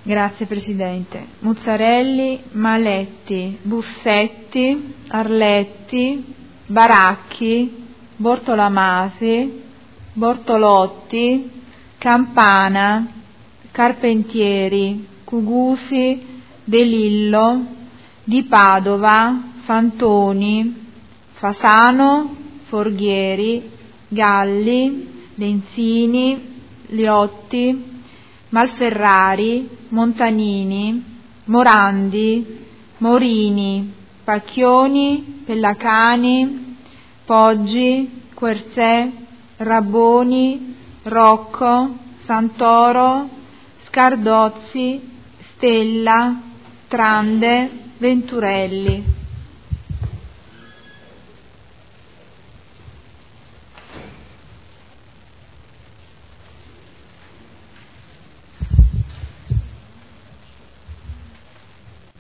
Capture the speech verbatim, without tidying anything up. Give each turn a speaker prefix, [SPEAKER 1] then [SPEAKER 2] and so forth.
[SPEAKER 1] Grazie Presidente. Muzzarelli, Maletti, Bussetti, Arletti, Baracchi, Bortolamasi, Bortolotti, Campana, Carpentieri, Cugusi, De Lillo, Di Padova, Fantoni, Fasano, Forghieri, Galli, Lenzini, Liotti, Malferrari, Montanini, Morandi, Morini, Pacchioni, Pellacani, Poggi, Querzè, Rabboni, Rocco, Santoro, Scardozzi, Stella, Trande, Venturelli.